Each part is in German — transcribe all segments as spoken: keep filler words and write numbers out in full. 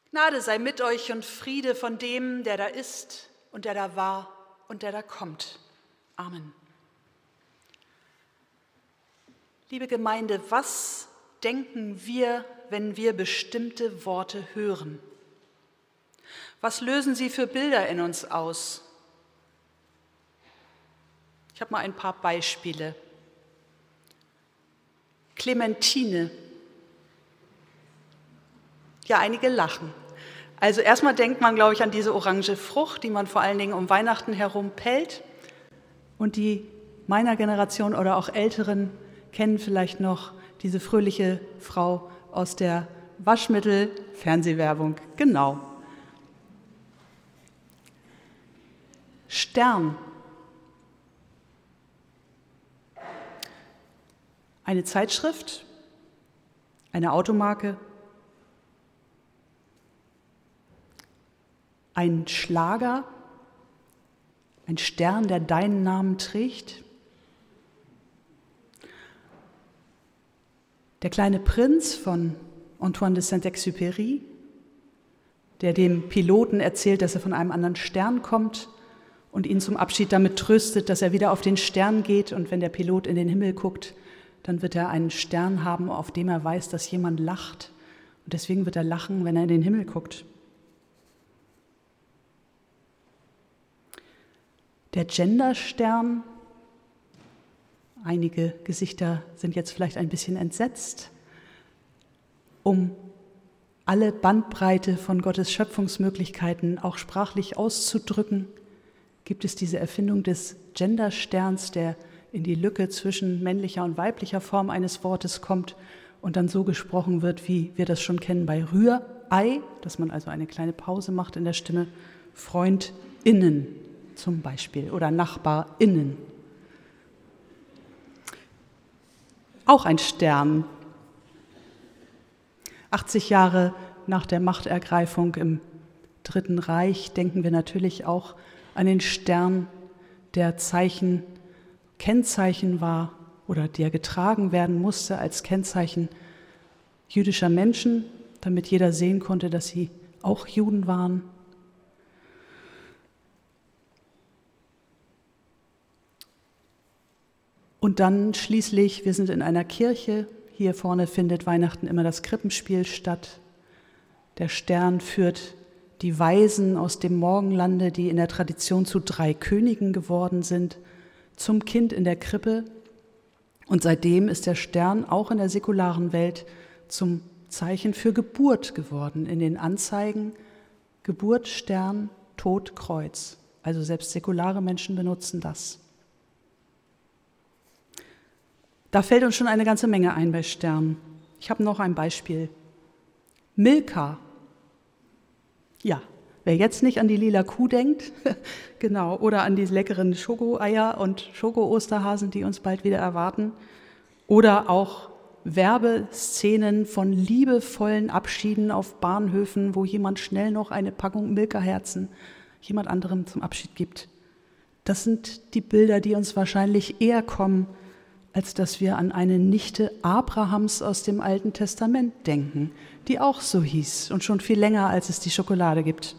Gnade sei mit euch und Friede von dem, der da ist und der da war und der da kommt. Amen. Liebe Gemeinde, was denken wir, wenn wir bestimmte Worte hören? Was lösen sie für Bilder in uns aus? Ich habe mal ein paar Beispiele. Clementine. Ja, einige lachen. Also erstmal denkt man, glaube ich, an diese orange Frucht, die man vor allen Dingen um Weihnachten herum pellt. Und die meiner Generation oder auch Älteren kennen vielleicht noch diese fröhliche Frau aus der Waschmittel-Fernsehwerbung. Genau. Stern. Eine Zeitschrift, eine Automarke, ein Schlager, ein Stern, der deinen Namen trägt. Der kleine Prinz von Antoine de Saint-Exupéry, der dem Piloten erzählt, dass er von einem anderen Stern kommt und ihn zum Abschied damit tröstet, dass er wieder auf den Stern geht, und wenn der Pilot in den Himmel guckt, dann wird er einen Stern haben, auf dem er weiß, dass jemand lacht, und deswegen wird er lachen, wenn er in den Himmel guckt. Der Genderstern, einige Gesichter sind jetzt vielleicht ein bisschen entsetzt, um alle Bandbreite von Gottes Schöpfungsmöglichkeiten auch sprachlich auszudrücken, gibt es diese Erfindung des Gendersterns, der in die Lücke zwischen männlicher und weiblicher Form eines Wortes kommt und dann so gesprochen wird, wie wir das schon kennen bei Rührei, dass man also eine kleine Pause macht in der Stimme, FreundInnen zum Beispiel oder NachbarInnen. Auch ein Stern. achtzig Jahre nach der Machtergreifung im Dritten Reich denken wir natürlich auch an den Stern, der Zeichen, Kennzeichen war oder der getragen werden musste als Kennzeichen jüdischer Menschen, damit jeder sehen konnte, dass sie auch Juden waren. Und dann schließlich, wir sind in einer Kirche, hier vorne findet Weihnachten immer das Krippenspiel statt. Der Stern führt die Weisen aus dem Morgenlande, die in der Tradition zu drei Königen geworden sind, zum Kind in der Krippe. Und seitdem ist der Stern auch in der säkularen Welt zum Zeichen für Geburt geworden. In den Anzeigen Geburt, Stern, Tod, Kreuz. Also selbst säkulare Menschen benutzen das. Da fällt uns schon eine ganze Menge ein bei Sternen. Ich habe noch ein Beispiel. Milka. Ja, wer jetzt nicht an die lila Kuh denkt, genau, oder an die leckeren Schokoeier und Schoko-Osterhasen, die uns bald wieder erwarten, oder auch Werbeszenen von liebevollen Abschieden auf Bahnhöfen, wo jemand schnell noch eine Packung Milka-Herzen jemand anderem zum Abschied gibt. Das sind die Bilder, die uns wahrscheinlich eher kommen, als dass wir an eine Nichte Abrahams aus dem Alten Testament denken, die auch so hieß und schon viel länger, als es die Schokolade gibt.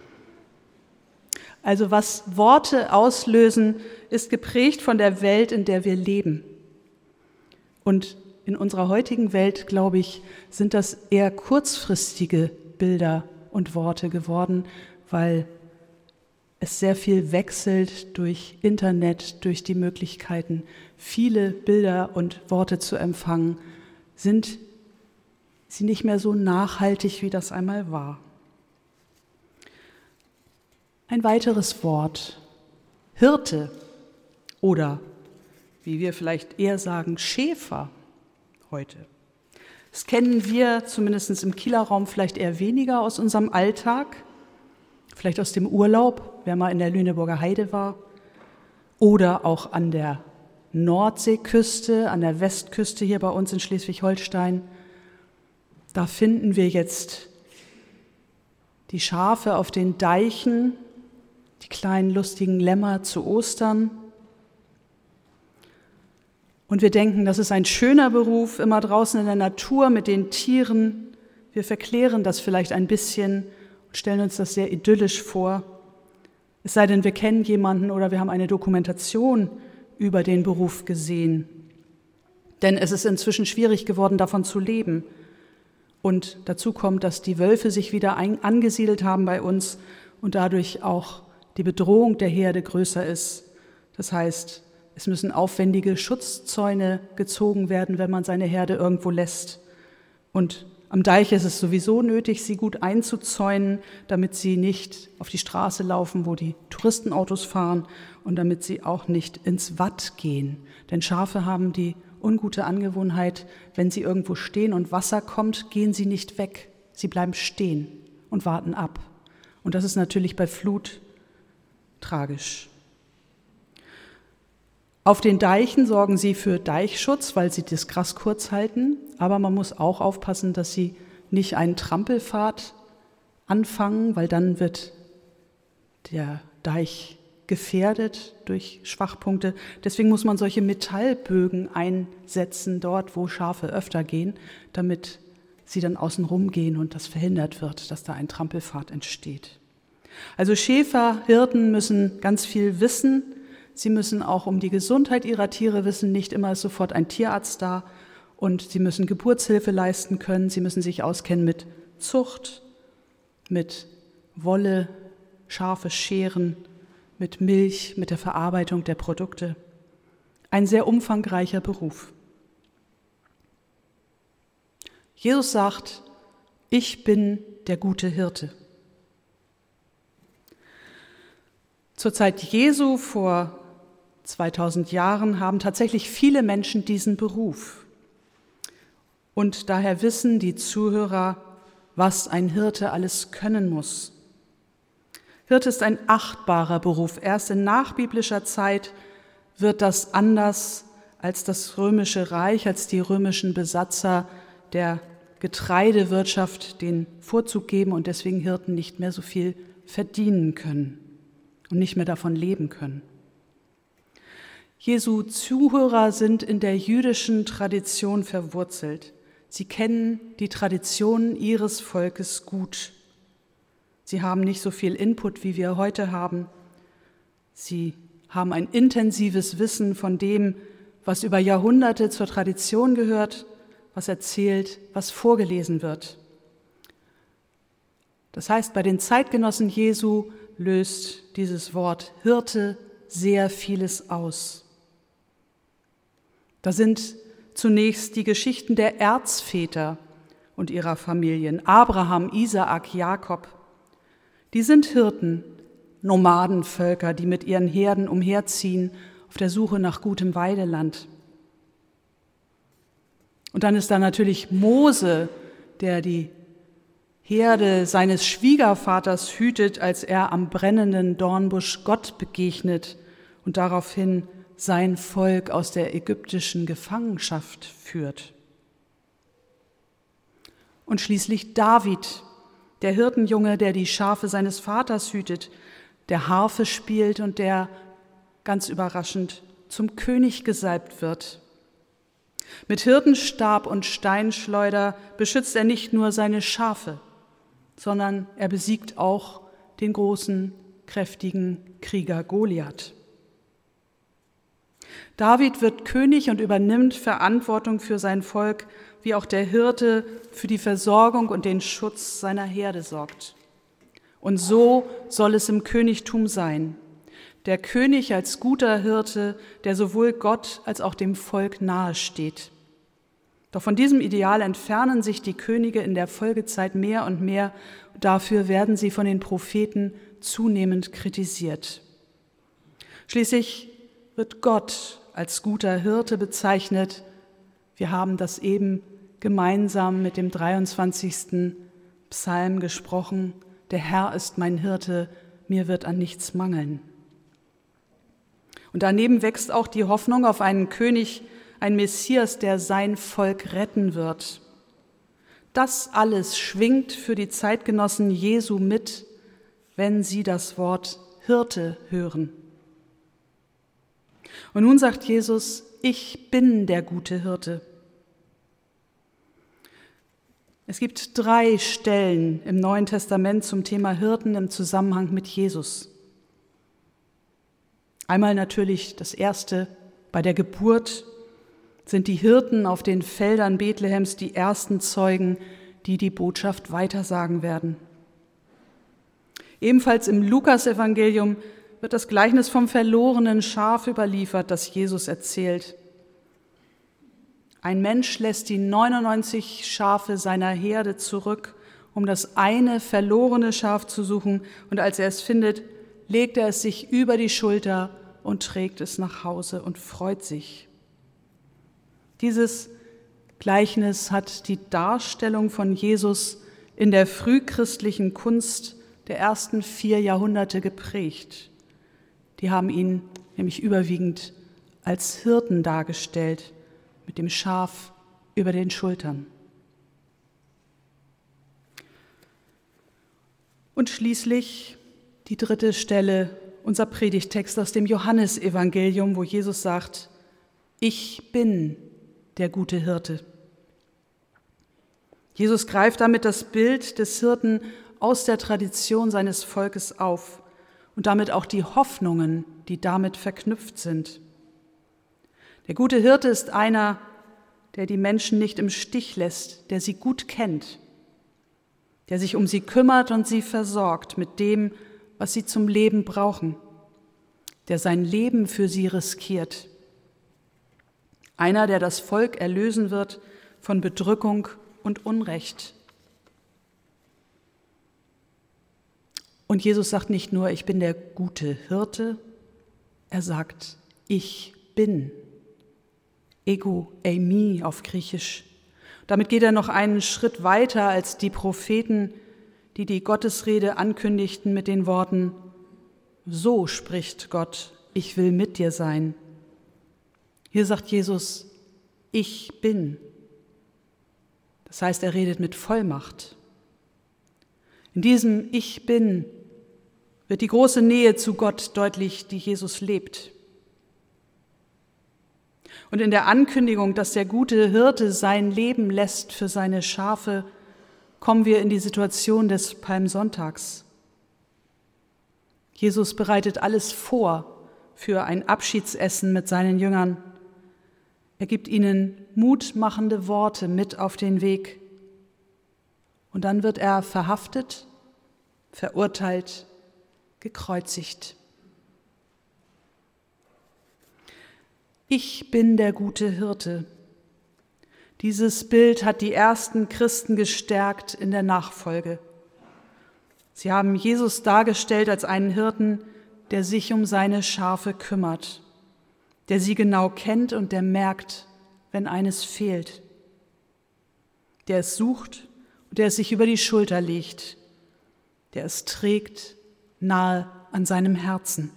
Also was Worte auslösen, ist geprägt von der Welt, in der wir leben. Und in unserer heutigen Welt, glaube ich, sind das eher kurzfristige Bilder und Worte geworden, weil es sehr viel wechselt durch Internet, durch die Möglichkeiten, viele Bilder und Worte zu empfangen, sind sie nicht mehr so nachhaltig, wie das einmal war. Ein weiteres Wort, Hirte oder, wie wir vielleicht eher sagen, Schäfer heute. Das kennen wir zumindest im Kieler Raum vielleicht eher weniger aus unserem Alltag, vielleicht aus dem Urlaub, wer mal in der Lüneburger Heide war, oder auch an der Nordseeküste, an der Westküste hier bei uns in Schleswig-Holstein. Da finden wir jetzt die Schafe auf den Deichen, die kleinen lustigen Lämmer zu Ostern. Und wir denken, das ist ein schöner Beruf, immer draußen in der Natur mit den Tieren, Wir verklären das vielleicht ein bisschen und stellen uns das sehr idyllisch vor. Es sei denn, wir kennen jemanden oder wir haben eine Dokumentation über den Beruf gesehen. Denn es ist inzwischen schwierig geworden, davon zu leben. Und dazu kommt, dass die Wölfe sich wieder ein- angesiedelt haben bei uns und dadurch auch die Bedrohung der Herde größer ist. Das heißt, es müssen aufwendige Schutzzäune gezogen werden, wenn man seine Herde irgendwo lässt. Und am Deich ist es sowieso nötig, sie gut einzuzäunen, damit sie nicht auf die Straße laufen, wo die Touristenautos fahren und damit sie auch nicht ins Watt gehen. Denn Schafe haben die ungute Angewohnheit, wenn sie irgendwo stehen und Wasser kommt, gehen sie nicht weg. Sie bleiben stehen und warten ab. Und das ist natürlich bei Flut tragisch. Auf den Deichen sorgen sie für Deichschutz, weil sie das Gras kurz halten. Aber man muss auch aufpassen, dass sie nicht einen Trampelpfad anfangen, weil dann wird der Deich gefährdet durch Schwachpunkte. Deswegen muss man solche Metallbögen einsetzen, dort wo Schafe öfter gehen, damit sie dann außen rum gehen und das verhindert wird, dass da ein Trampelpfad entsteht. Also Schäfer, Hirten müssen ganz viel wissen. Sie müssen auch um die Gesundheit ihrer Tiere wissen. Nicht immer ist sofort ein Tierarzt da. Und sie müssen Geburtshilfe leisten können. Sie müssen sich auskennen mit Zucht, mit Wolle, Schafe scheren, mit Milch, mit der Verarbeitung der Produkte. Ein sehr umfangreicher Beruf. Jesus sagt, ich bin der gute Hirte. Zur Zeit Jesu vor zweitausend Jahren haben tatsächlich viele Menschen diesen Beruf. Und daher wissen die Zuhörer, was ein Hirte alles können muss. Hirte ist ein achtbarer Beruf. Erst in nachbiblischer Zeit wird das anders als das römische Reich, als die römischen Besatzer der Getreidewirtschaft den Vorzug geben und deswegen Hirten nicht mehr so viel verdienen können und nicht mehr davon leben können. Jesu Zuhörer sind in der jüdischen Tradition verwurzelt. Sie kennen die Traditionen ihres Volkes gut. Sie haben nicht so viel Input, wie wir heute haben. Sie haben ein intensives Wissen von dem, was über Jahrhunderte zur Tradition gehört, was erzählt, was vorgelesen wird. Das heißt, bei den Zeitgenossen Jesu löst dieses Wort Hirte sehr vieles aus. Da sind zunächst die Geschichten der Erzväter und ihrer Familien, Abraham, Isaak, Jakob. Die sind Hirten, Nomadenvölker, die mit ihren Herden umherziehen auf der Suche nach gutem Weideland. Und dann ist da natürlich Mose, der die Herde seines Schwiegervaters hütet, als er am brennenden Dornbusch Gott begegnet und daraufhin sein Volk aus der ägyptischen Gefangenschaft führt. Und schließlich David, der Hirtenjunge, der die Schafe seines Vaters hütet, der Harfe spielt und der, ganz überraschend, zum König gesalbt wird. Mit Hirtenstab und Steinschleuder beschützt er nicht nur seine Schafe, sondern er besiegt auch den großen, kräftigen Krieger Goliath. David wird König und übernimmt Verantwortung für sein Volk, wie auch der Hirte für die Versorgung und den Schutz seiner Herde sorgt. Und so soll es im Königtum sein. Der König als guter Hirte, der sowohl Gott als auch dem Volk nahe steht. Doch von diesem Ideal entfernen sich die Könige in der Folgezeit mehr und mehr. Dafür werden sie von den Propheten zunehmend kritisiert. Schließlich wird Gott als guter Hirte bezeichnet. Wir haben das eben gemeinsam mit dem dreiundzwanzigsten Psalm gesprochen. Der Herr ist mein Hirte, mir wird an nichts mangeln. Und daneben wächst auch die Hoffnung auf einen König, einen Messias, der sein Volk retten wird. Das alles schwingt für die Zeitgenossen Jesu mit, wenn sie das Wort Hirte hören. Und nun sagt Jesus, ich bin der gute Hirte. Es gibt drei Stellen im Neuen Testament zum Thema Hirten im Zusammenhang mit Jesus. Einmal natürlich das erste, bei der Geburt sind die Hirten auf den Feldern Bethlehems die ersten Zeugen, die die Botschaft weitersagen werden. Ebenfalls im Lukasevangelium wird das Gleichnis vom verlorenen Schaf überliefert, das Jesus erzählt. Ein Mensch lässt die neunundneunzig Schafe seiner Herde zurück, um das eine verlorene Schaf zu suchen, und als er es findet, legt er es sich über die Schulter und trägt es nach Hause und freut sich. Dieses Gleichnis hat die Darstellung von Jesus in der frühchristlichen Kunst der ersten vier Jahrhunderte geprägt. Die haben ihn nämlich überwiegend als Hirten dargestellt, mit dem Schaf über den Schultern. Und schließlich die dritte Stelle, unser Predigtext aus dem Johannesevangelium, wo Jesus sagt: Ich bin der gute Hirte. Jesus greift damit das Bild des Hirten aus der Tradition seines Volkes auf und damit auch die Hoffnungen, die damit verknüpft sind. Der gute Hirte ist einer, der die Menschen nicht im Stich lässt, der sie gut kennt, der sich um sie kümmert und sie versorgt mit dem, was sie zum Leben brauchen, der sein Leben für sie riskiert. Einer, der das Volk erlösen wird von Bedrückung und Unrecht. Und Jesus sagt nicht nur, ich bin der gute Hirte, er sagt, ich bin. Ego eimi auf Griechisch. Damit geht er noch einen Schritt weiter als die Propheten, die die Gottesrede ankündigten mit den Worten: So spricht Gott, ich will mit dir sein. Hier sagt Jesus, ich bin. Das heißt, er redet mit Vollmacht. In diesem Ich bin wird die große Nähe zu Gott deutlich, die Jesus lebt. Und in der Ankündigung, dass der gute Hirte sein Leben lässt für seine Schafe, kommen wir in die Situation des Palmsonntags. Jesus bereitet alles vor für ein Abschiedsessen mit seinen Jüngern. Er gibt ihnen mutmachende Worte mit auf den Weg. Und dann wird er verhaftet, verurteilt, gekreuzigt. Ich bin der gute Hirte. Dieses Bild hat die ersten Christen gestärkt in der Nachfolge. Sie haben Jesus dargestellt als einen Hirten, der sich um seine Schafe kümmert, der sie genau kennt und der merkt, wenn eines fehlt, der es sucht und der es sich über die Schulter legt, der es trägt nahe an seinem Herzen.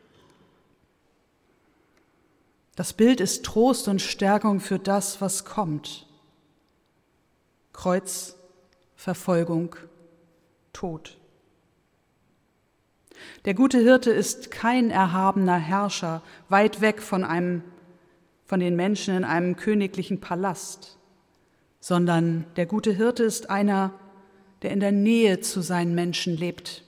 Das Bild ist Trost und Stärkung für das, was kommt. Kreuz, Verfolgung, Tod. Der gute Hirte ist kein erhabener Herrscher, weit weg von einem, von den Menschen in einem königlichen Palast, sondern der gute Hirte ist einer, der in der Nähe zu seinen Menschen lebt,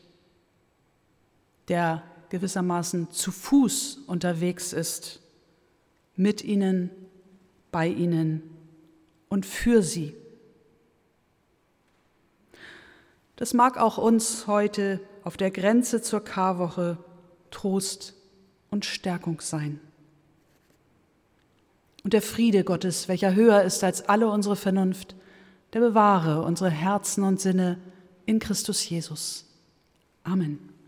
der gewissermaßen zu Fuß unterwegs ist, mit ihnen, bei ihnen und für sie. Das mag auch uns heute auf der Grenze zur Karwoche Trost und Stärkung sein. Und der Friede Gottes, welcher höher ist als alle unsere Vernunft, der bewahre unsere Herzen und Sinne in Christus Jesus. Amen.